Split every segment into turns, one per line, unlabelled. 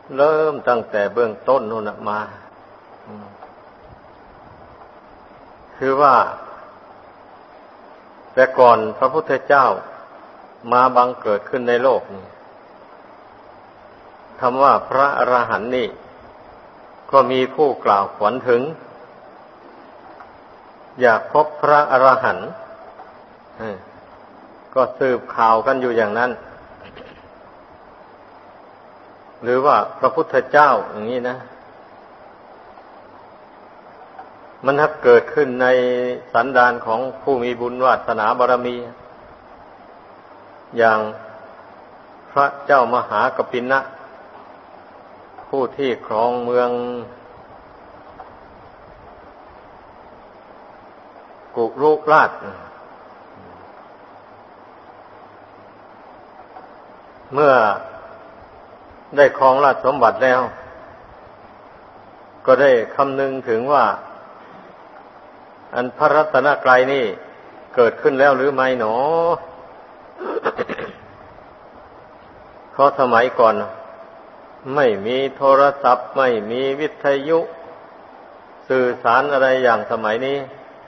เริ่มตั้งแต่เบื้องต้นนู่นน่ะมาคือว่าแต่ก่อนพระพุทธเจ้ามาบังเกิดขึ้นในโลกนี้คำว่าพระอรหันต์นี่ก็มีผู้กล่าวขวัญถึงอยากพบพระอรหันต์ก็สืบข่าวกันอยู่อย่างนั้นหรือว่าพระพุทธเจ้าอย่างนี้นะมันถ้าเกิดขึ้นในสันดานของผู้มีบุญวาสนาบารมีอย่างพระเจ้ามหากปินะผู้ที่ครองเมืองกุรุราชเมื่อได้ครองราชสมบัติแล้วก็ได้คำนึงถึงว่าอันพระรัตนกรัยนี่เกิดขึ้นแล้วหรือไม่หนอ เพราะสมัยก่อนไม่มีโทรศัพท์ไม่มีวิทยุสื่อสารอะไรอย่างสมัยนี้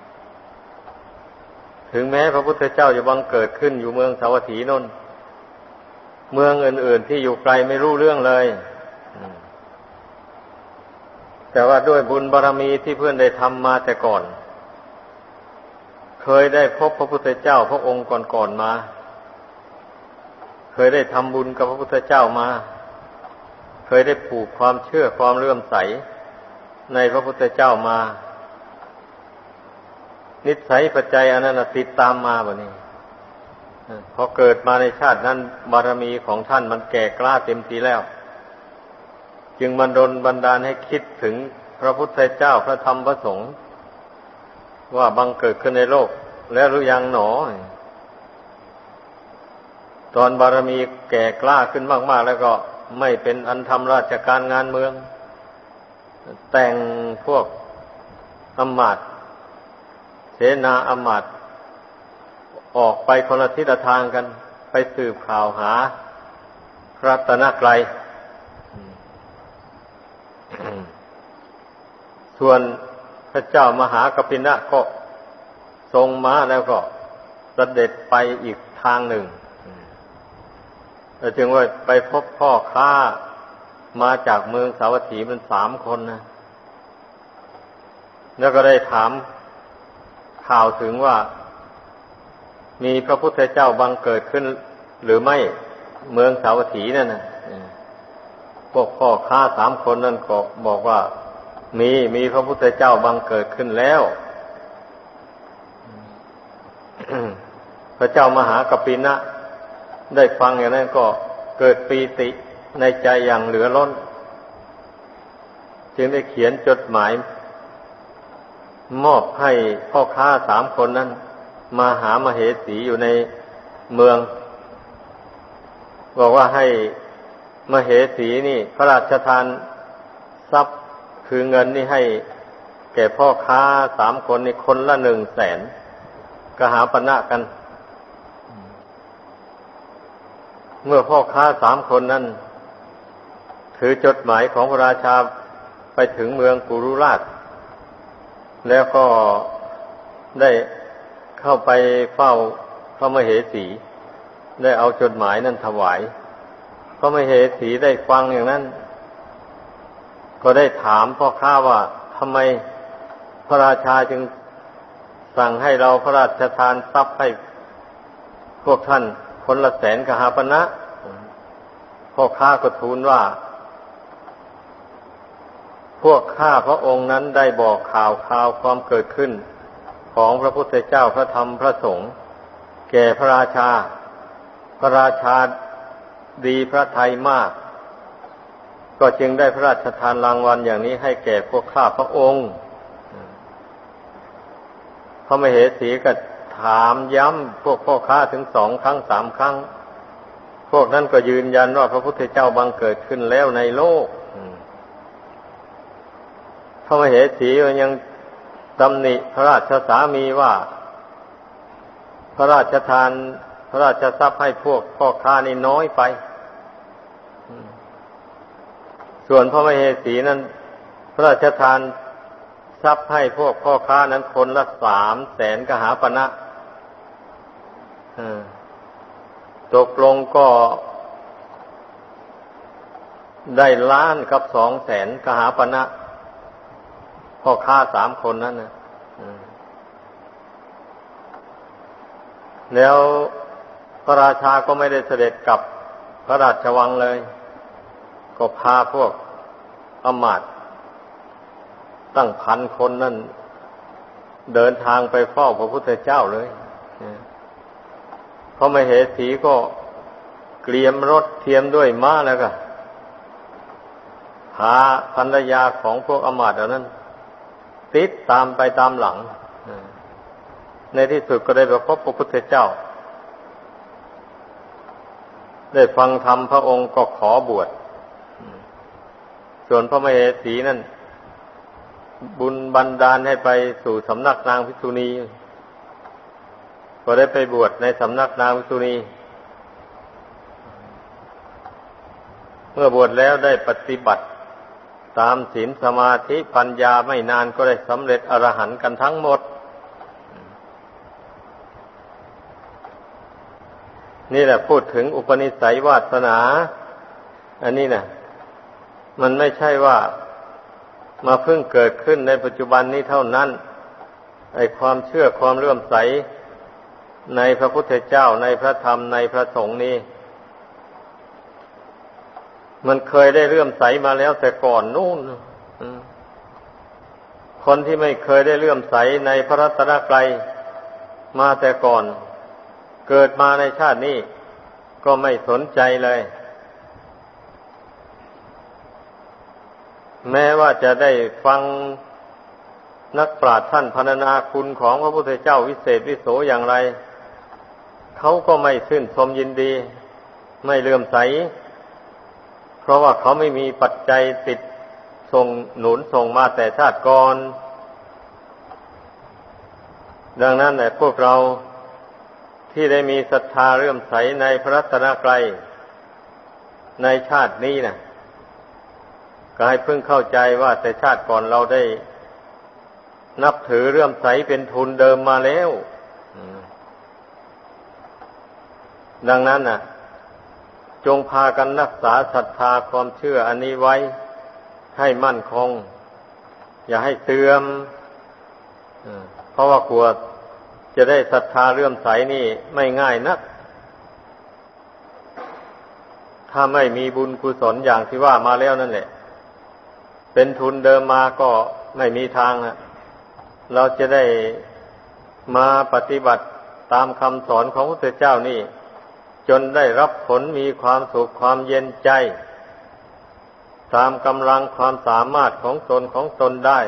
ถึงแม้พระพุทธเจ้าจะบังเกิดขึ้นอยู่เมืองสาวัตถีนนท์เมืองอื่นๆที่อยู่ไกลไม่รู้เรื่องเลยแต่ว่าด้วยบุญบารมีที่เพื่อนได้ทำมาแต่ก่อนเคยได้พบพระพุทธเจ้าพระองค์ก่อนๆมาเคยได้ทำบุญกับพระพุทธเจ้ามาเคยได้ปลูกความเชื่อความเลื่อมใสในพระพุทธเจ้ามานิสัยปัจจัยอันนั้นติดตามมาแบบนี้พอเกิดมาในชาตินั้นบารมีของท่านมันแก่กล้าเต็มทีแล้วจึงบันดาลให้คิดถึงพระพุทธเจ้าพระธรรมพระสงฆ์ว่าบังเกิดขึ้นในโลกแล้วหรือยังหนอตอนบารมีแก่กล้าขึ้นมากๆแล้วก็ไม่เป็นอันทำราชการงานเมืองแต่งพวกอำมาตย์เสนาอำมาตย์ออกไปคนละทิศละทางกันไปสืบข่าวหาพระรัตนกรัยส่วนพระเจ้ามหากปินะก็ทรงม้าแล้วก็เสด็จไปอีกทางหนึ่งแต่จึงว่าไปพบพ่อค้ามาจากเมืองสาวัตถีมัน3 คนนะแล้วก็ได้ถามข่าวถึงว่ามีพระพุทธเจ้าบังเกิดขึ้นหรือไม่เมืองสาวัตถีนั่นนะพวกพ่อค้า3 คนนั่นก็บอกว่ามีพระพุทธเจ้าบังเกิดขึ้นแล้ว พระเจ้ามหากปินะได้ฟังอย่างนั้นก็เกิดปีติในใจอย่างเหลือล้นจึงได้เขียนจดหมายมอบให้พ่อค้า3 คนนั้นมาหามเหสีอยู่ในเมืองบอกว่าให้มเหสีนี่พระราชทานทรัพย์คือเงินนี่ให้แก่พ่อค้า3 คนนี่คนละ100,000กหาปณะกันเมื่อพ่อค้า3 คนนั้นถือจดหมายของพระราชาไปถึงเมืองกุรุราชแล้วก็ได้เข้าไปเฝ้าพระมเหสีได้เอาจดหมายนั้นถวายพระมเหสีได้ฟังอย่างนั้นก็ได้ถามพ่อค้าว่าทำไมพระราชาจึงสั่งให้เราพระราชทานทรัพย์ให้พวกท่านคนละ100,000กหาปณะพ่อค้าก็ทูลว่าพวกข้าพระองค์นั้นได้บอกข่าวความเกิดขึ้นของพระพุทธเจ้าพระธรรมพระสงฆ์แก่พระราชาพระราชาดีพระทัยมากก็จึงได้พระราชทานรางวัลอย่างนี้ให้แก่พวกข้าพระองค์พระมเหสีก็ถามย้ำพวกพ่อค้าถึง2 ครั้ง 3 ครั้งพวกนั้นก็ยืนยันว่าพระพุทธเจ้าบังเกิดขึ้นแล้วในโลกพระมเหสียังตำหนิพระราชสามีว่าพระราชทานพระราชทรัพย์ให้พวกพ่อค้านี่น้อยไปส่วนพระมเหสีนั้นพระราชทานทรัพย์ให้พวกพ่อค้านั้นคนละ300,000 กหาปณะตกลงก็ได้1,000,000 กับ 200,000 กหาปณะพ่อค้า3 คนนั้นนะแล้วพระราชาก็ไม่ได้เสด็จกลับพระราชวังเลยก็พาพวกอำมาตย์ตั้ง1,000 คนนั่นเดินทางไปเฝ้าพระพุทธเจ้าเลยพระมเหสีก็เกรียมรถเทียมด้วยม้าแล้วก็พาภรรยาของพวกอำมาตย์เหล่านั้นติดตามไปตามหลังในที่สุดก็ได้ไปพบพระพุทธเจ้าได้ฟังธรรมพระองค์ก็ขอบวชส่วนพระมเหสีนั่นบุญบันดาลให้ไปสู่สำนักนางภิกษุณีก็ได้ไปบวชในสำนักนางภิกษุณีเมื่อบวชแล้วได้ปฏิบัติตามศีลสมาธิปัญญาไม่นานก็ได้สำเร็จอรหันต์กันทั้งหมดนี่แหละพูดถึงอุปนิสัยวาสนาอันนี้นะมันไม่ใช่ว่ามาเพิ่งเกิดขึ้นในปัจจุบันนี้เท่านั้นไอ้ความเชื่อความเลื่อมใสในพระพุทธเจ้าในพระธรรมในพระสงฆ์นี้มันเคยได้เลื่อมใสมาแล้วแต่ก่อนนู่นคนที่ไม่เคยได้เลื่อมใสในพระรัตนตรัยมาแต่ก่อนเกิดมาในชาตินี้ก็ไม่สนใจเลยแม้ว่าจะได้ฟังนักปราชญ์ท่านพรรณนาคุณของพระพุทธเจ้าวิเศษวิโสอย่างไรเขาก็ไม่ชื่นชมยินดีไม่เลื่อมใสเพราะว่าเขาไม่มีปัจจัยติดส่งหนุนส่งมาแต่ชาติก่อนดังนั้นแหละพวกเราที่ได้มีศรัทธาเลื่อมใสในพระรัตนตรัยในชาตินี้นะก็ให้พึงเข้าใจว่าแต่ชาติก่อนเราได้นับถือเลื่อมใสเป็นทุนเดิมมาแล้วดังนั้นน่ะจงพากันรักษาศรัทธาความเชื่ออันนี้ไว้ให้มั่นคงอย่าให้เสื่อมเพราะว่ากลัวจะได้ศรัทธาเลื่อมใสนี่ไม่ง่ายนักถ้าไม่มีบุญกุศลอย่างที่ว่ามาแล้วนั่นแหละเป็นทุนเดิมมาก็ไม่มีทางเราจะได้มาปฏิบัติตามคำสอนของพระพุทธเจ้านี่จนได้รับผลมีความสุขความเย็นใจตามกำลังความสามารถของตนได้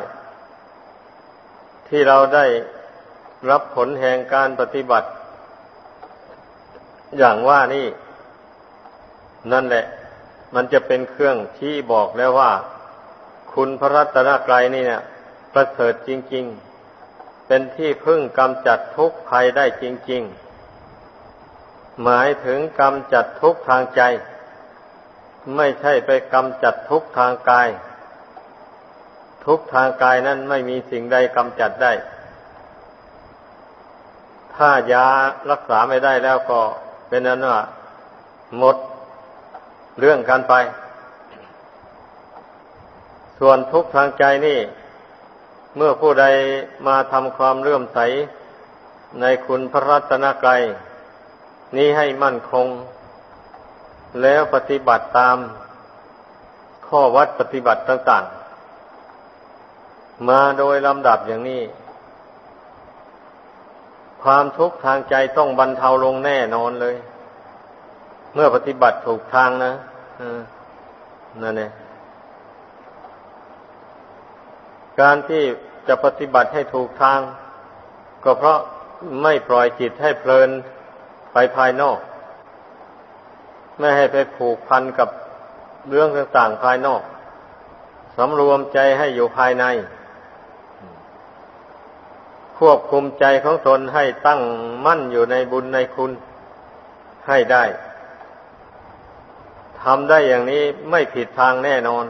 ที่เราได้รับผลแห่งการปฏิบัติอย่างว่านี่นั่นแหละมันจะเป็นเครื่องชี้บอกแล้วว่าคุณพระรัตนตรัยนี่เนี่ยประเสริฐจริงๆเป็นที่พึ่งกำจัดทุกข์ภัยได้จริงๆหมายถึงกำจัดทุกข์ทางใจไม่ใช่ไปกำจัดทุกข์ทางกายทุกข์ทางกายนั้นไม่มีสิ่งใดกำจัดได้ถ้ายารักษาไม่ได้แล้วก็เป็นนั้นว่าหมดเรื่องกันไปส่วนทุกข์ทางใจนี่เมื่อผู้ใดมาทำความเลื่อมใสในคุณพระรัตนตรัยนี้ให้มั่นคงแล้วปฏิบัติตามข้อวัดปฏิบัติต่างๆมาโดยลำดับอย่างนี้ความทุกข์ทางใจต้องบรรเทาลงแน่นอนเลยเมื่อปฏิบัติถูกทางนะนั่นเองการที่จะปฏิบัติให้ถูกทางก็เพราะไม่ปล่อยจิตให้เพลินไปภายนอกไม่ให้ไปผูกพันกับเรื่องต่างๆภายนอกสำรวมใจให้อยู่ภายในควบคุมใจของตนให้ตั้งมั่นอยู่ในบุญในคุณให้ได้ทำได้อย่างนี้ไม่ผิดทางแน่นอน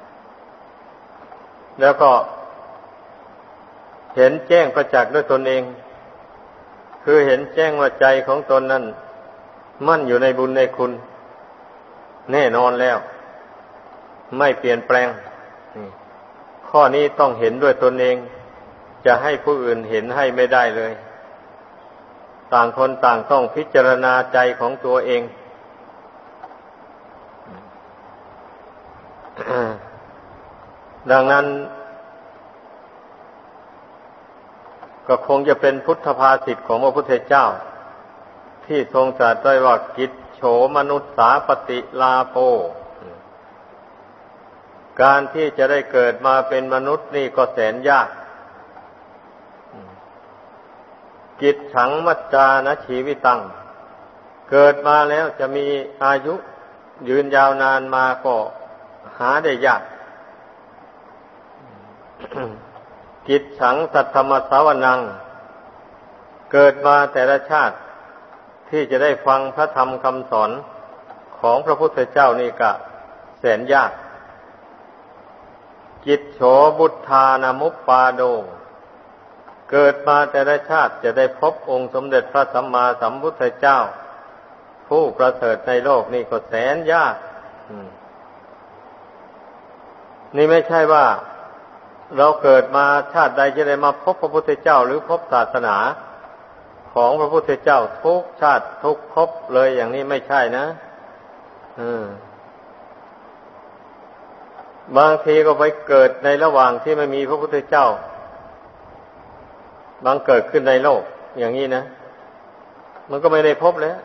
แล้วก็เห็นแจ้งประจักษ์ด้วยตนเองคือเห็นแจ้งว่าใจของตนนั้นมั่นอยู่ในบุญในคุณแน่นอนแล้วไม่เปลี่ยนแปลงข้อนี้ต้องเห็นด้วยตนเองจะให้ผู้อื่นเห็นให้ไม่ได้เลยต่างคนต่างต้องพิจารณาใจของตัวเอง ดังนั้นก็คงจะเป็นพุทธภาษิตของพระพุทธเจ้าที่ทรงตรัสไว้ว่ากิจโฉมนุสสาปฏิลาโภการที่จะได้เกิดมาเป็นมนุษย์นี่ก็แสนยากกิจฉังมัจจานะชีวิตังเกิดมาแล้วจะมีอายุยืนยาวนานมาก็หาได้ยาก กิจฉังสัทธมสาวนังเกิดมาแต่ละชาติที่จะได้ฟังพระธรรมคำสอนของพระพุทธเจ้านี่ก็แสนยากกิจโฉบุทธานามุปปาโดเกิดมาแต่ละชาติจะได้พบองค์สมเด็จพระสัมมาสัมพุทธเจ้าผู้ประเสริฐในโลกนี่ก็แสนยากนี่ไม่ใช่ว่าเราเกิดมาชาติใดจะได้มาพบพระพุทธเจ้าหรือพบศาสนาของพระพุทธเจ้าทุกชาติทุกภพเลยอย่างนี้ไม่ใช่นะบางทีก็ไปเกิดในระหว่างที่ไม่มีพระพุทธเจ้าบางเกิดขึ้นในโลกอย่างนี้นะมันก็ไม่ได้พบแล้ว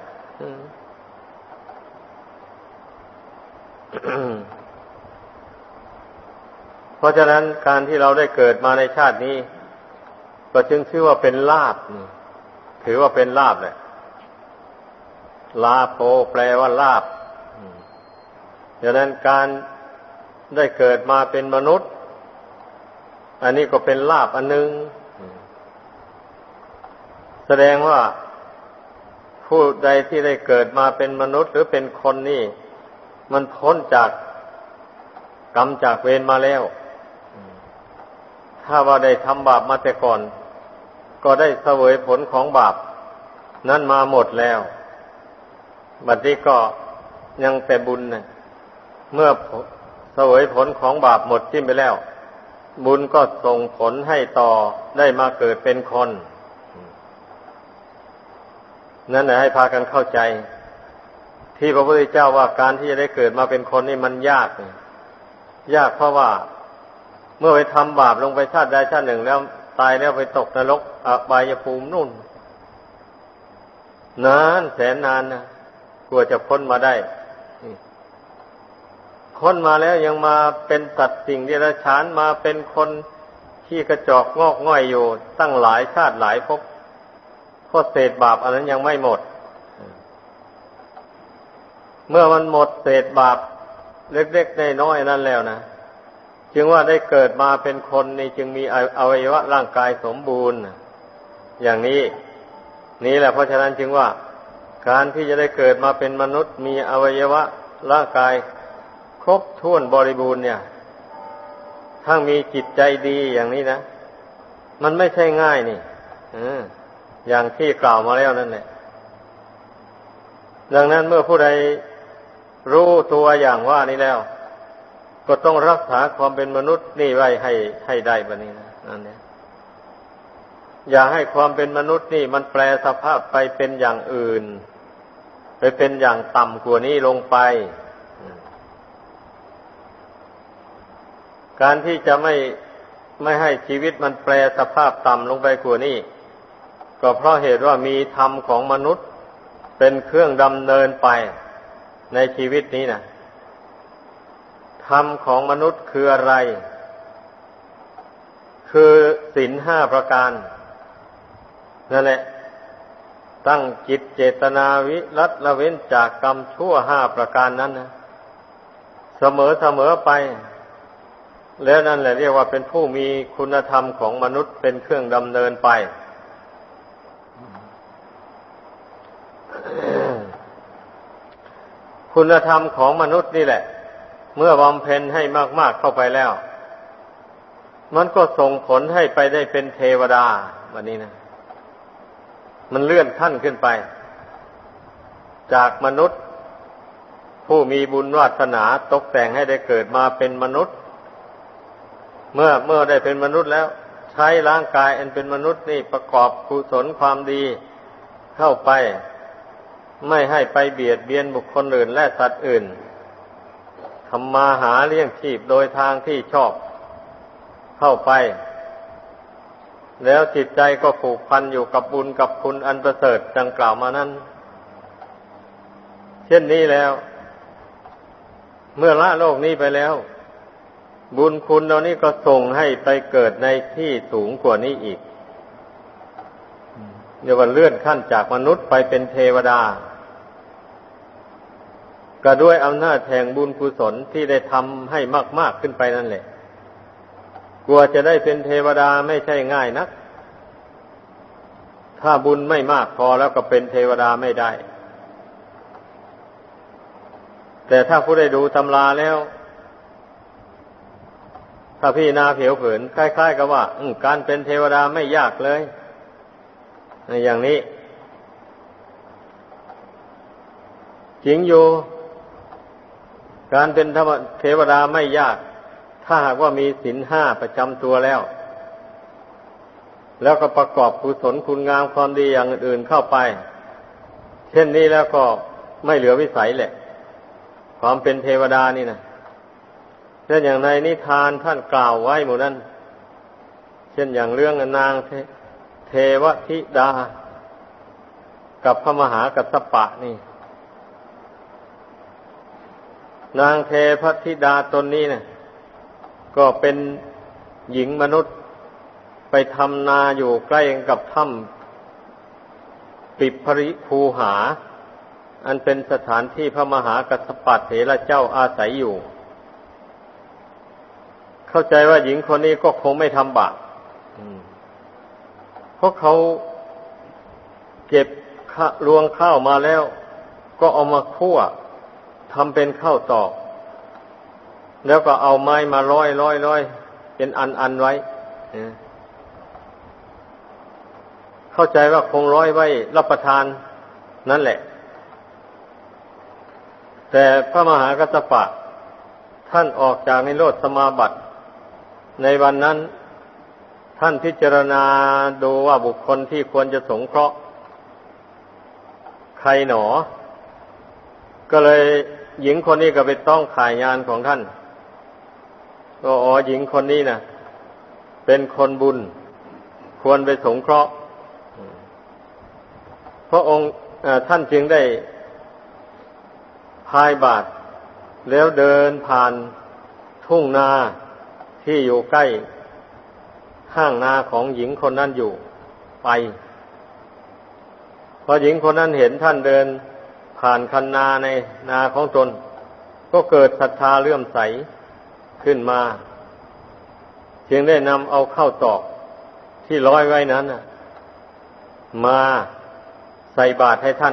เพราะฉะนั้นการที่เราได้เกิดมาในชาตินี้ก็จึงชื่อว่าเป็นลาภถือว่าเป็นลาภแหละลาโภแปลว่าลาภดังนั้นการได้เกิดมาเป็นมนุษย์อันนี้ก็เป็นลาภอันหนึ่งแสดงว่าผู้ใดที่ได้เกิดมาเป็นมนุษย์หรือเป็นคนนี่มันพ้นจากกรรมจากเวรมาแล้วถ้าว่าได้ทำบาปมาแต่ก่อนก็ได้เสวยผลของบาปนั้นมาหมดแล้วบัดนี้ก็ยังแต่บุญนะเมื่อเสวยผลของบาปหมดสิ้นไปแล้วบุญก็ส่งผลให้ต่อได้มาเกิดเป็นคนนั่นแหละให้พากันเข้าใจที่พระพุทธเจ้าว่าการที่จะได้เกิดมาเป็นคนนี่มันยากเพราะว่าเมื่อไปทำบาปลงไปชาติใดชาติหนึ่งแล้วตายแล้วไปตกนรกอบายภูมินู่นนานแสนนานนะกว่าจะพ้นมาได้พ้นมาแล้วยังมาเป็นสัตว์สิ่งเดรัจฉานมาเป็นคนที่กระจอกงอกง่อยอยู่ตั้งหลายชาติหลายภพเพราะเศษบาปอันนั้นยังไม่หมดเมื่อมันหมดเศษบาปเล็กๆน้อยๆนั่นแล้วนะจึงว่าได้เกิดมาเป็นคนนี่จึงมีอวัยวะร่างกายสมบูรณ์อย่างนี้นี่แหละเพราะฉะนั้นจึงว่าการที่จะได้เกิดมาเป็นมนุษย์มีอวัยวะร่างกายครบถ้วนบริบูรณ์เนี่ยทั้งมีจิตใจดีอย่างนี้นะมันไม่ใช่ง่ายนี่อย่างที่กล่าวมาแล้วนั่นแหละดังนั้นเมื่อผู้ใดรู้ตัวอย่างว่านี้แล้วก็ต้องรักษาความเป็นมนุษย์นี่ไว้ให้ได้บัดนี้นะนั่นเนี่ยอย่าให้ความเป็นมนุษย์นี่มันแปลสภาพไปเป็นอย่างอื่นไปเป็นอย่างต่ำกว่านี้ลงไปการที่จะไม่ให้ชีวิตมันแปลสภาพต่ำลงไปกว่านี้ก็เพราะเหตุว่ามีธรรมของมนุษย์เป็นเครื่องดำเนินไปในชีวิตนี้นะธรรมของมนุษย์คืออะไรคือศีล5ประการนั่นแหละตั้งจิตเจตนาวิรัตละเว้นจากกรรมชั่ว5ประการนั้นนะเสมอไปแล้วนั่นแหละเรียกว่าเป็นผู้มีคุณธรรมของมนุษย์เป็นเครื่องดำเนินไปผคุณธรรมของมนุษย์นี่แหละเมื่อบำเพ็ญให้มากๆเข้าไปแล้วมันก็ส่งผลให้ไปได้เป็นเทวดาวันนี้นะมันเลื่อนขั้นขึ้นไปจากมนุษย์ผู้มีบุญวาสนาตกแต่งให้ได้เกิดมาเป็นมนุษย์เมื่อได้เป็นมนุษย์แล้วใช้ร่างกายอันเป็นมนุษย์นี่ประกอบกุศลความดีเข้าไปไม่ให้ไปเบียดเบียนบุคคลอื่นและสัตว์อื่นทำมาหาเลี้ยงชีพโดยทางที่ชอบเข้าไปแล้วจิตใจก็ผูกพันอยู่กับบุญกับคุณอันประเสริฐดังกล่าวมานั้นเช่นนี้แล้วเมื่อละโลกนี้ไปแล้วบุญคุณเหล่านี้ก็ส่งให้ไปเกิดในที่สูงกว่านี้อีกเรียกว่าเลื่อนขั้นจากมนุษย์ไปเป็นเทวดาก็ด้วยอำนาจแห่งบุญกุศลที่ได้ทำให้มากๆขึ้นไปนั่นแหละกว่าจะได้เป็นเทวดาไม่ใช่ง่ายนักถ้าบุญไม่มากพอแล้วก็เป็นเทวดาไม่ได้แต่ถ้าผู้ได้ดูตำราแล้วถ้าพี่นาเผิวเผินคล้ายๆกับว่าการเป็นเทวดาไม่ยากเลยอย่างนี้จริงอยู่การเป็นเทวดาไม่ยากถ้าหากว่ามีศีลห้าประจำตัวแล้วก็ประกอบกุศลคุณงามความดีอย่างอื่นเข้าไปเช่นนี้แล้วก็ไม่เหลือวิสัยแหละความเป็นเทวดานี่นะเช่นอย่างในนิทานท่านกล่าวไว้หมู่นั้นเช่นอย่างเรื่องนางเทวธิดากับพระมหากัสสปะนี่นางเทพธิดาตนนี้เนี่ยก็เป็นหญิงมนุษย์ไปทำนาอยู่ใกล้กับถ้ำปิภริภูหาอันเป็นสถานที่พระมหากัสสปะเถระเจ้าอาศัยอยู่เข้าใจว่าหญิงคนนี้ก็คงไม่ทำบาปเพราะเขาเก็บรวงข้าวมาแล้วก็เอามาคั่วทำเป็นข้าวตอกแล้วก็เอาไม้มาร้อยเป็นอันไว้เข้าใจว่าคงร้อยไว้รับประทานนั่นแหละแต่พระมหากัสสปะท่านออกจากนิโรธสมาบัติในวันนั้นท่านพิจารณาดูว่าบุคคลที่ควรจะสงเคราะห์ใครหนอก็เลยหญิงคนนี้ก็ไปต้องข่ายงานของท่านก็หญิงคนนี้นะเป็นคนบุญควรไปสงเคราะห์พระองค์ท่านจึงได้พายบาตรแล้วเดินผ่านทุ่งนาที่อยู่ใกล้ห้างนาของหญิงคนนั้นอยู่ไปพอหญิงคนนั้นเห็นท่านเดินผ่านคันนาในนาของตนก็เกิดศรัทธาเลื่อมใสขึ้นมาจึงได้นำเอาข้าวตอกที่ร้อยไว้นั้นมาใส่บาตรให้ท่าน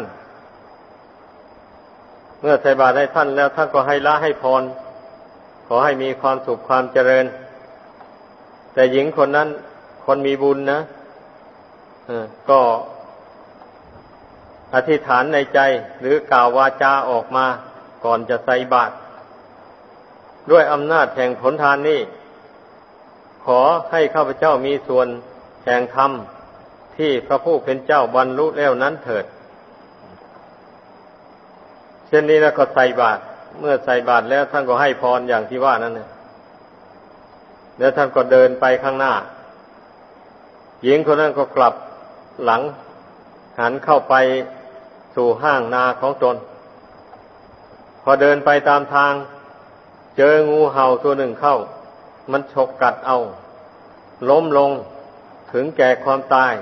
เมื่อใส่บาตรให้ท่านแล้วท่านก็ให้ละให้พรขอให้มีความสุขความเจริญแต่หญิงคนนั้นคนมีบุญนะก็อธิษฐานในใจหรือกล่าววาจาออกมาก่อนจะใส่บาตรด้วยอำนาจแห่งผลทานนี้ขอให้ข้าพเจ้ามีส่วนแห่งธรรมที่พระผู้เป็นเจ้าบรรลุแล้วนั้นเถิดเช่นนี้แล้วก็ใส่บาตรเมื่อใส่บาตรแล้วท่านก็ให้พรอย่างที่ว่านั้นนะแล้วท่านก็เดินไปข้างหน้าหญิงคนนั้นก็กลับหลังหันเข้าไปสู่ห้างนาของตนพอเดินไปตามทางเจองูเห่าตัวหนึ่งเข้ามันฉกกัดเอาล้มลงถึงแก่ความตาย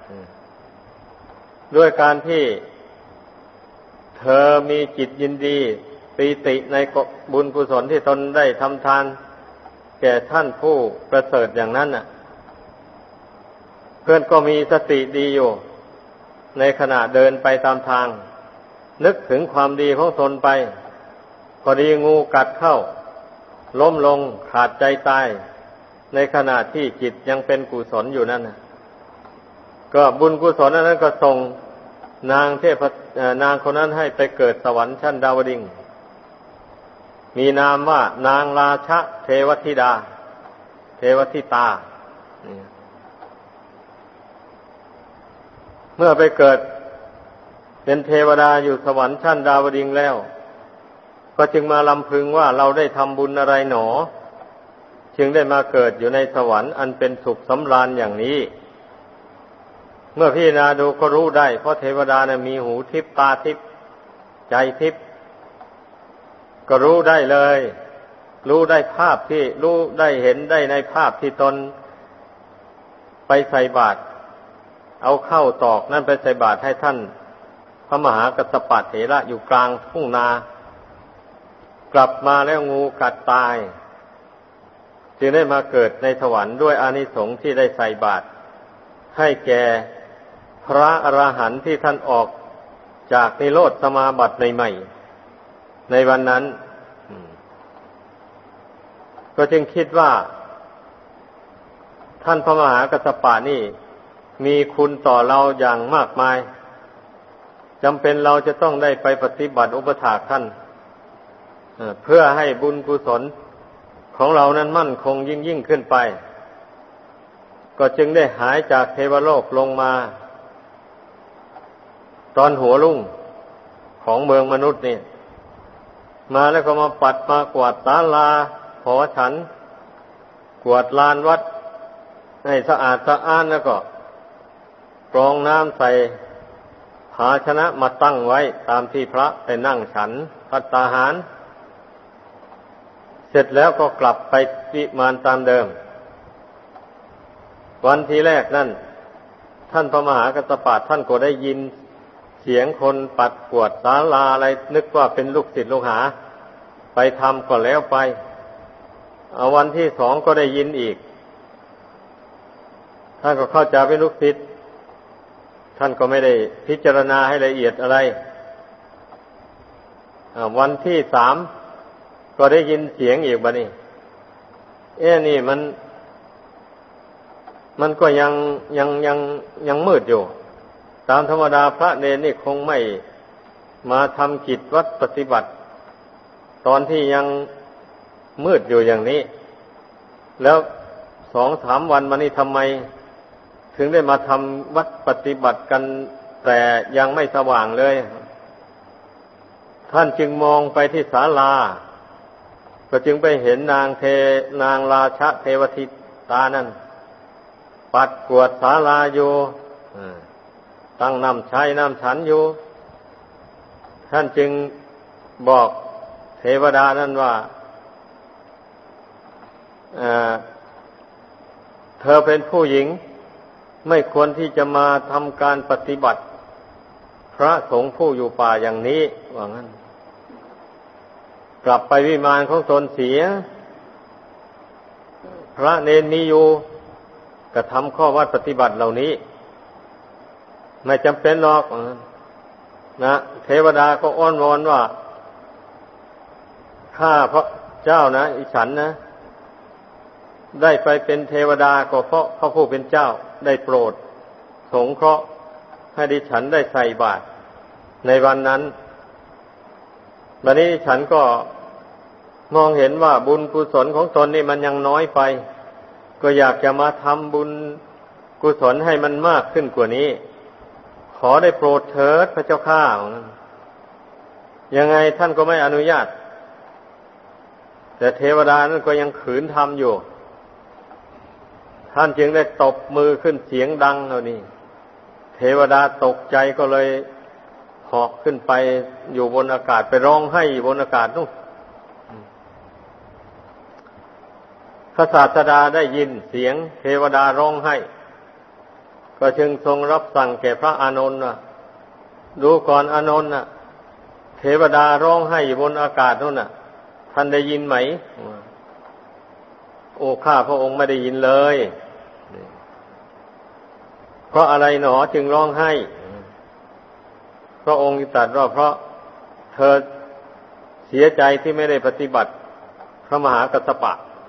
ด้วยการที่เธอมีจิตยินดีปีติในบุญกุศลที่ตนได้ทำทานแก่ท่านผู้ประเสริฐอย่างนั้นน่ะเพื่อนก็มีสติดีอยู่ในขณะเดินไปตามทางนึกถึงความดีของตนไปพอดีงูกัดเข้าล้มลงขาดใจตายในขณะที่จิตยังเป็นกุศลอยู่นั่นนะก็บุญกุศลนั้นก็ส่งนางคนนั้นให้ไปเกิดสวรรค์ชั้นดาวดึงส์มีนามว่านางราชเทวธิดาเทวธิตาเมื่อไปเกิดเป็นเทวดาอยู่สวรรค์ชั้นดาวดึงส์แล้วก็จึงมาลำพึงว่าเราได้ทำบุญอะไรหนอจึงได้มาเกิดอยู่ในสวรรค์อันเป็นสุขสำราญอย่างนี้เมื่อพิจารณาดูก็รู้ได้เพราะเทวดานะมีหูทิพย์ตาทิพย์ใจทิพย์ก็รู้ได้เลยรู้ได้ภาพที่รู้ได้เห็นได้ในภาพที่ตนไปใส่บาตรเอาเข้าตอกนั่นไปใส่บาตรให้ท่านพระมหากัสสปะเถระอยู่กลางทุ่งนากลับมาแล้วงูกัดตายจึงได้มาเกิดในสวรรค์ด้วยอานิสงส์ที่ได้ใส่บาตรให้แก่พระอรหันต์ที่ท่านออกจากนิโรธสมาบัติใหม่ๆในวันนั้นก็จึงคิดว่าท่านพระมหากัสสปะนี่มีคุณต่อเราอย่างมากมายจำเป็นเราจะต้องได้ไปปฏิบัติอุปถากท่านเพื่อให้บุญกุศลของเรานั้นมั่นคงยิ่งขึ้นไปก็จึงได้หายจากเทวโลกลงมาตอนหัวรุ่งของเมืองมนุษย์นี่มาแล้วก็มาปัดมากวาดศาลาหอฉันกวาดลานวัดให้สะอาดสะอ้านแล้วก็กรองน้ำใส่ภาชนะมาตั้งไว้ตามที่พระไปนั่งฉันภัตตาหารเสร็จแล้วก็กลับไปวิมานตามเดิมวันที่แรกนั่นท่านพระมหากัสสปะท่านก็ได้ยินเสียงคนปัดกวาดศาลาอะไรนึกว่าเป็นลูกศิษย์ลูกหาไปทำก็แล้วไปวันที่สองก็ได้ยินอีกท่านก็เข้าใจเป็นลูกศิษย์ท่านก็ไม่ได้พิจารณาให้ละเอียดอะไรวันที่สามก็ได้ยินเสียงอีกบัดนี้นี่มันก็ยังมืดอยู่ตามธรรมดาพระเนรนี่คงไม่มาทำกิจวัดปฏิบัติตอนที่ยังมืดอยู่อย่างนี้แล้ว2-3 วันมานี้ทำไมถึงได้มาทำวัดปฏิบัติกันแต่ยังไม่สว่างเลยท่านจึงมองไปที่ศาลาก็จึงไปเห็นนางราชเทวทิตานั่นปัดกวาดศาลาอยู่ตั้งน้ำใช้น้ำฉันอยู่ท่านจึงบอกเทวดานั่นว่าเธอเป็นผู้หญิงไม่ควรที่จะมาทำการปฏิบัติพระสงฆ์ผู้อยู่ป่าอย่างนี้ว่างั้นกลับไปวิมานของตนเสียพระเนรมีอยู่กระทำข้อวัดปฏิบัติเหล่านี้ไม่จำเป็นหรอกนะเทวดาก็อ้อนวอนว่าข้าพระเจ้านะอิฉันนะได้ไปเป็นเทวดาก็เพราะพระผู้เป็นเจ้าได้โปรดสงเคราะห์ให้ดิฉันได้ใส่บาตรในวันนั้นบัดนี้ฉันก็มองเห็นว่าบุญกุศลของตนนี่มันยังน้อยไปก็อยากจะมาทำบุญกุศลให้มันมากขึ้นกว่านี้ขอได้โปรดเถิดพระเจ้าข้ายังไงท่านก็ไม่อนุญาตแต่เทวดานั้นก็ยังขืนทำอยู่ท่านจึงได้ตบมือขึ้นเสียงดังแล้วนี่เทวดาตกใจก็เลยเหาะขึ้นไปอยู่บนอากาศไปร้องไห้บนอากาศนู่นพระศาสดาได้ยินเสียงเทวดาร้องไห้ก็จึงทรงรับสั่งแก่พระอานนท์ว่าดูก่อนอานนท์เทวดาร้องไห้บนอากาศนู่นท่านได้ยินไหมโอ้ข้าพระองค์ไม่ได้ยินเลยเพราะอะไรหนอจึงร้องไห้พระองค์ตรัสว่าเพราะเธอเสียใจที่ไม่ได้ปฏิบัติพระมหากัสสปะ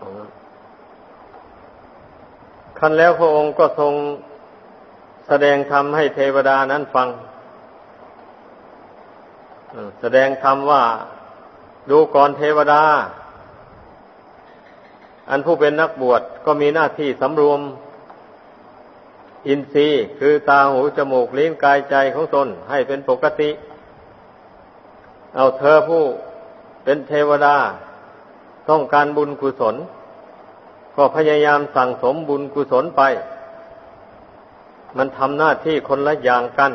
ขั้นแล้วพระองค์ก็ทรงแสดงธรรมให้เทวดานั้นฟังแสดงธรรมว่าดูก่อนเทวดาอันผู้เป็นนักบวชก็มีหน้าที่สำรวมอินทรีย์คือตาหูจมูกลิ้นกายใจของตนให้เป็นปกติเอาเธอผู้เป็นเทวดาต้องการบุญกุศลก็พยายามสั่งสมบุญกุศลไปมันทำหน้าที่คนละอย่างกัน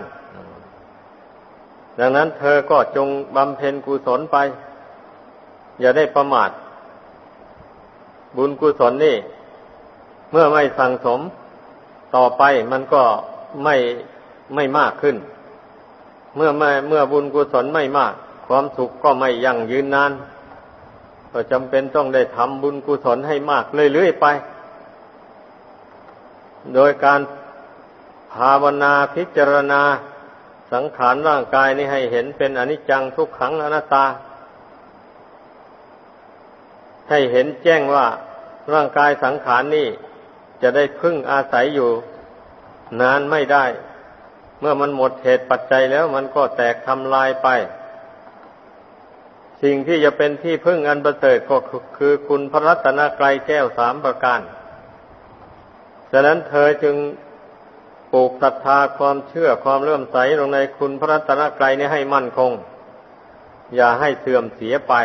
ดังนั้นเธอก็จงบำเพ็ญกุศลไปอย่าได้ประมาทบุญกุศลนี่เมื่อไม่สั่งสมต่อไปมันก็ไม่มากขึ้นเมื่อบุญกุศลไม่มากความสุขก็ไม่ยั่งยืนนานก็จำเป็นต้องได้ทำบุญกุศลให้มากเรื่อยๆไปโดยการภาวนาพิจารณาสังขารร่างกายนี้ให้เห็นเป็นอนิจจังทุกขังอนัตตาให้เห็นแจ้งว่าร่างกายสังขารนี้จะได้พึ่งอาศัยอยู่นานไม่ได้เมื่อมันหมดเหตุปัจจัยแล้วมันก็แตกทำลายไปสิ่งที่จะเป็นที่พึ่งอันประเสริฐก็คือคุณพระรัตนตรัยแก้วสามประการฉะนั้นเธอจึงปลูกศรัทธาความเชื่อความเลื่อมใสลงในคุณพระรัตนตรัยนี้ให้มั่นคงอย่าให้เสื่อมเสียไป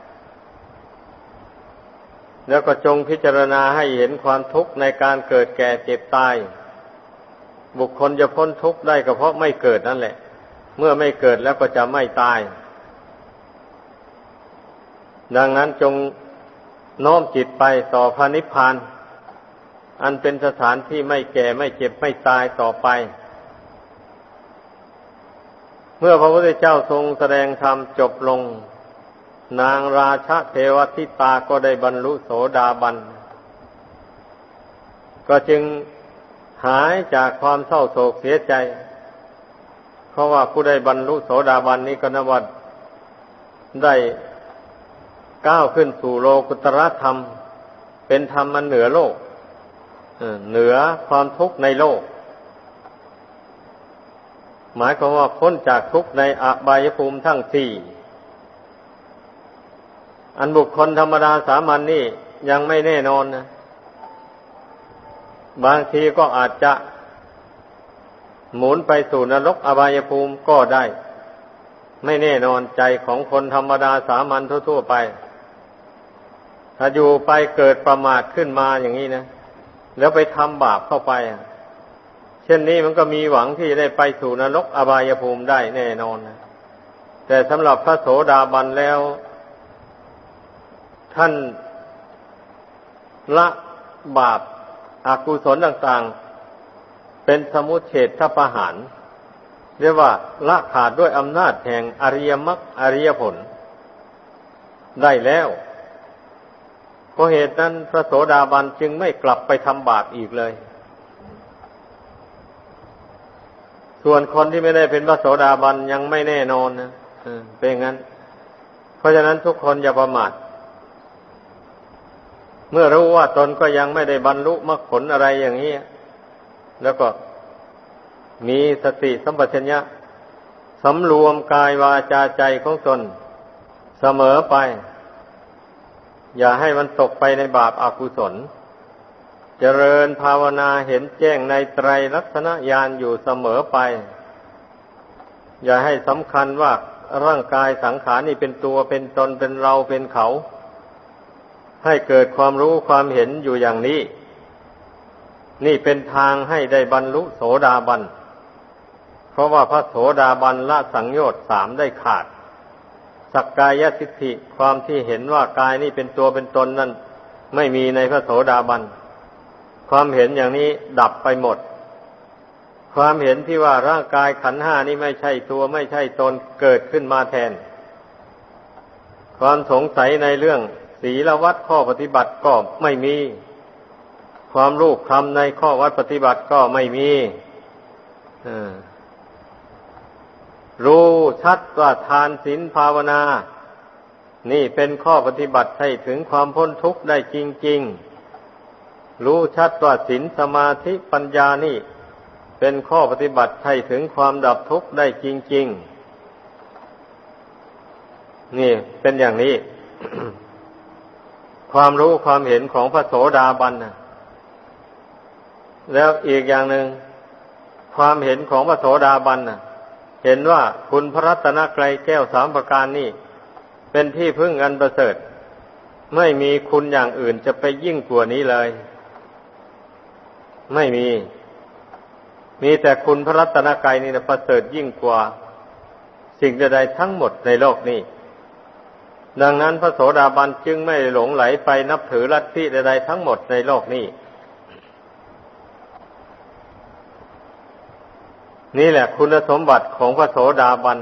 แล้วก็จงพิจารณาให้เห็นความทุกข์ในการเกิดแก่เจ็บตายบุคคลจะพ้นทุกข์ได้ก็เพราะไม่เกิดนั่นแหละเมื่อไม่เกิดแล้วก็จะไม่ตายดังนั้นจงน้อมจิตไปต่อพระนิพพานอันเป็นสถานที่ไม่แก่ไม่เจ็บไม่ตายต่อไปเมื่อพระพุทธเจ้าทรงแสดงธรรมจบลงนางราชเทวทิตาก็ได้บรรลุโสดาบันก็จึงหายจากความเศร้าโศกเสียใจเพราะว่าผู้ได้บรรลุโสดาบันนี้ก็นับว่าได้ก้าวขึ้นสู่โลกุตรธรรมเป็นธรรมมันเหนือโลกเหนือความทุกข์ในโลกหมายความว่าพ้นจากทุกข์ในอบายภูมิทั้งสี่อันบุคคลธรรมดาสามัญ นี่ยังไม่แน่นอนนะบางทีก็อาจจะหมุนไปสู่นรกอบายภูมิก็ได้ไม่แน่นอนใจของคนธรรมดาสามัญทั่วๆไปถ้าอยู่ไปเกิดประมาทขึ้นมาอย่างนี้นะแล้วไปทำบาปเข้าไปเช่นนี้มันก็มีหวังที่จะได้ไปสู่นรกอบายภูมิได้แน่นอนนะแต่สำหรับพระโสดาบันแล้วท่านละบาปอกุศลต่างๆเป็นสมุจเฉทประหารเรียกว่าละขาดด้วยอำนาจแห่งอริยมรรคอริยผลได้แล้วเพราะเหตุนั้นพระโสดาบันจึงไม่กลับไปทำบาปอีกเลยส่วนคนที่ไม่ได้เป็นพระโสดาบันยังไม่แน่นอนนะเป็นงั้นเพราะฉะนั้นทุกคนอย่าประมาทเมื่อรู้ว่าตนก็ยังไม่ได้บรรลุมรรคผลอะไรอย่างนี้แล้วก็มีสติสัมปชัญญะสำรวมกายวาจาใจของตนเสมอไปอย่าให้มันตกไปในบาปอกุศลเจริญภาวนาเห็นแจ้งในไตรลักษณญาณอยู่เสมอไปอย่าให้สำคัญว่าร่างกายสังขารนี่เป็นตัวเป็นตนเป็นเราเป็นเขาให้เกิดความรู้ความเห็นอยู่อย่างนี้นี่เป็นทางให้ได้บรรลุโสดาบันเพราะว่าพระโสดาบันละสังโยชน์3ได้ขาดสักกายทิฏฐิความที่เห็นว่ากายนี่เป็นตัวเป็นตนนั้นไม่มีในพระโสดาบันความเห็นอย่างนี้ดับไปหมดความเห็นที่ว่าร่างกายขันธ์5นี้ไม่ใช่ตัวไม่ใช่ตนเกิดขึ้นมาแทนความสงสัยในเรื่องศีลวัดข้อปฏิบัติก็ไม่มีความรู้คำในข้อวัดปฏิบัติก็ไม่มีรู้ชัดว่าทานศีลภาวนานี่เป็นข้อปฏิบัติให้ถึงความพ้นทุกข์ได้จริงๆรู้ชัดว่าศีลสมาธิปัญญานี่เป็นข้อปฏิบัติให้ถึงความดับทุกข์ได้จริงๆนี่เป็นอย่างนี้ ความรู้ความเห็นของพระโสดาบันนะแล้วอีกอย่างหนึ่งความเห็นของพระโสดาบันนะเห็นว่าคุณพระรัตนตรัยแก้วสามประการนี่เป็นที่พึ่งอันประเสริฐไม่มีคุณอย่างอื่นจะไปยิ่งกว่านี้เลยไม่มีแต่คุณพระรัตนตรัยนี่นะประเสริฐยิ่งกว่าสิ่งใดๆทั้งหมดในโลกนี้ดังนั้นพระโสดาบันจึงไม่หลงไหลไปนับถือลัทธิใดๆทั้งหมดในโลกนี้นี่แหละคุณสมบัติของพระโสดาบัน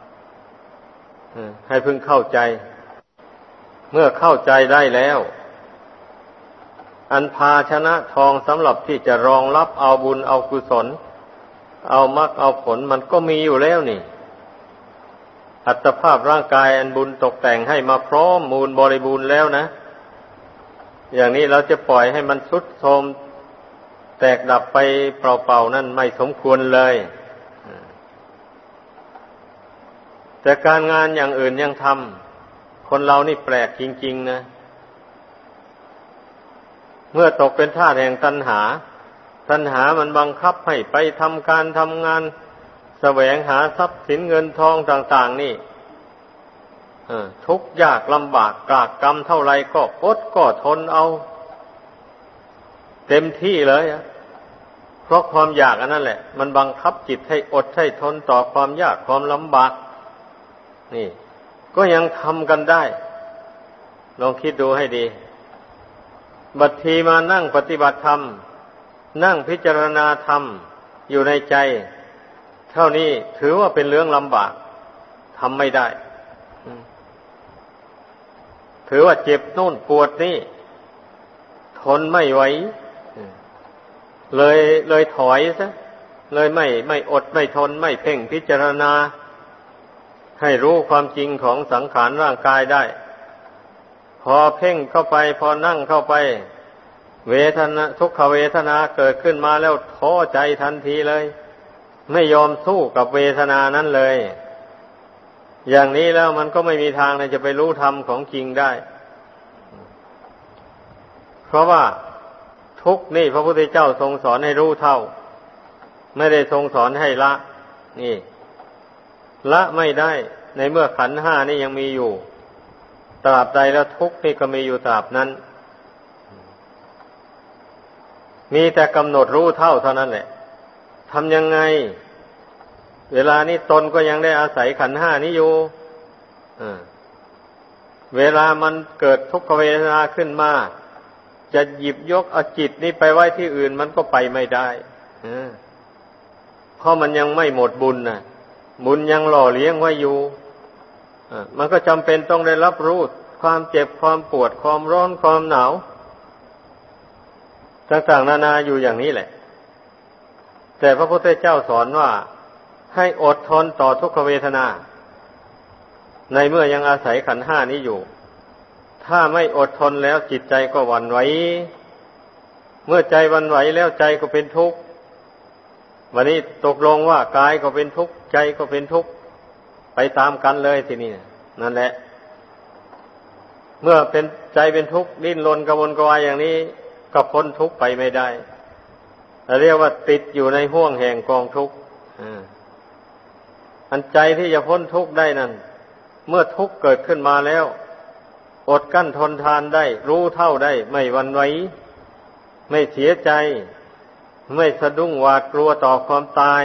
ให้พึงเข้าใจเมื่อเข้าใจได้แล้วอันภาชนะทองสำหรับที่จะรองรับเอาบุญเอากุศลเอามรรคเอาผลมันก็มีอยู่แล้วนี่อัตภาพร่างกายอันบุญตกแต่งให้มาพร้อมมูลบริบูรณ์แล้วนะอย่างนี้เราจะปล่อยให้มันทรุดโทรมแตกดับไปเปล่าๆนั่นไม่สมควรเลยแต่การงานอย่างอื่นยังทำคนเรานี่แปลกจริงๆนะเมื่อตกเป็นทาสแห่งตัณหามันบังคับให้ไปทำการทำงานแสวงหาทรัพย์สินเงินทองต่างๆนี่ทุกข์ยากลำบากกากกรรมเท่าไรก็อดก็ทนเอาเต็มที่เลยเพราะความอยากอันนั้นแหละมันบังคับจิตให้อดให้ทนต่อความยากความลำบากนี่ก็ยังทำกันได้ลองคิดดูให้ดีบัดทีมานั่งปฏิบัติธรรมนั่งพิจารณาธรรมอยู่ในใจเท่านี้ถือว่าเป็นเรื่องลำบากทำไม่ได้ถือว่าเจ็บโน่นปวดนี่ทนไม่ไหวเลยถอยซะเลยไม่อดไม่ทนไม่เพ่งพิจารณาให้รู้ความจริงของสังขารร่างกายได้พอเพ่งเข้าไปพอนั่งเข้าไปเวทนาทุกขเวทนาเกิดขึ้นมาแล้วท้อใจทันทีเลยไม่ยอมสู้กับเวทนานั้นเลยอย่างนี้แล้วมันก็ไม่มีทางจะไปรู้ธรรมของจริงได้เพราะว่าทุกข์นี่พระพุทธเจ้าทรงสอนให้รู้เท่าไม่ได้ทรงสอนให้ละนี่ละไม่ได้ในเมื่อขันธ์ห้านี่ยังมีอยู่ตราบใดแล้วทุกข์นี่ก็มีอยู่ตราบนั้นมีแต่กำหนดรู้เท่านั้นแหละทำยังไงเวลานี้ตนก็ยังได้อาศัยขันธ์ห้านี้อยู่เวลามันเกิดทุกขเวทนาขึ้นมาจะหยิบยกเอาจิตนี้ไปไว้ที่อื่นมันก็ไปไม่ได้เพราะมันยังไม่หมดบุญนะบุญยังหล่อเลี้ยงไว้อยู่มันก็จำเป็นต้องได้รับรู้ความเจ็บความปวดความร้อนความหนาวต่างๆนานาอยู่อย่างนี้แหละแต่พระพุทธเจ้าสอนว่าให้อดทนต่อทุกขเวทนาในเมื่อยังอาศัยขันธ์ห้านี้อยู่ถ้าไม่อดทนแล้วจิตใจก็หวั่นไหวเมื่อใจหวั่นไหวแล้วใจก็เป็นทุกข์วันนี้ตกลงว่ากายก็เป็นทุกข์ใจก็เป็นทุกข์ไปตามกันเลยทีนี้นั่นแหละเมื่อเป็นใจเป็นทุกข์ดิ้นรนกระวนกระวายอย่างนี้ก็พ้นทุกข์ไปไม่ได้เรียกว่าติดอยู่ในห้วงแห่งกองทุกข์อันใจที่จะพ้นทุกข์ได้นั้นเมื่อทุกข์เกิดขึ้นมาแล้วอดกั้นทนทานได้รู้เท่าได้ไม่หวั่นไหวไม่เสียใจไม่สะดุ้งหวาดกลัวต่อความตาย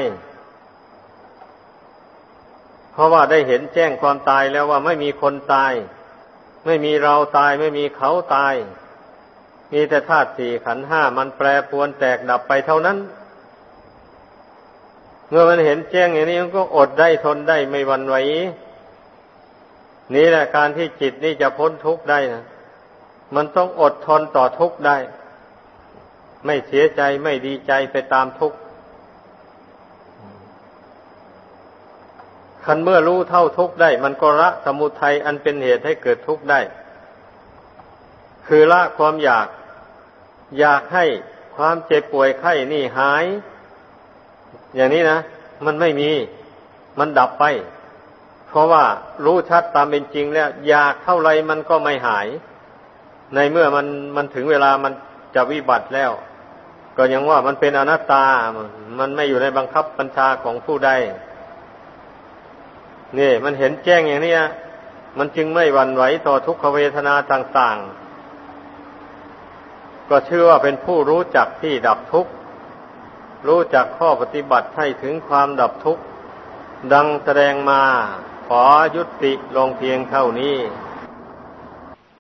เพราะว่าได้เห็นแจ้งความตายแล้วว่าไม่มีคนตายไม่มีเราตายไม่มีเขาตายมีแต่ธาตุสี่ขันธ์ห้ามันแปรปรวนแตกดับไปเท่านั้นเมื่อมันเห็นแจ้งอย่างนี้มันก็อดได้ทนได้ไม่หวั่นไหวนี่แหละการที่จิตนี่จะพ้นทุกข์ได้นะมันต้องอดทนต่อทุกข์ได้ไม่เสียใจไม่ดีใจไปตามทุกข์คันเมื่อรู้เท่าทุกข์ได้มันก็ละสมุทัยอันเป็นเหตุให้เกิดทุกข์ได้คือละความอยากให้ความเจ็บป่วยไข้นี่หายอย่างนี้นะมันไม่มีมันดับไปเพราะว่ารู้ชัดตามเป็นจริงแล้วอยากเท่าไรมันก็ไม่หายในเมื่อมันถึงเวลามันจะวิบัติแล้วก็ยังว่ามันเป็นอนัตตามันไม่อยู่ในบังคับบัญชาของผู้ใดนี่มันเห็นแจ้งอย่างนี้มันจึงไม่หวั่นไหวต่อทุกขเวทนาต่างๆก็ชื่อว่าเป็นผู้รู้จักที่ดับทุกข์รู้จักข้อปฏิบัติให้ถึงความดับทุกข์ดังแสดงมาขอยุติลงเพียงเท่านี้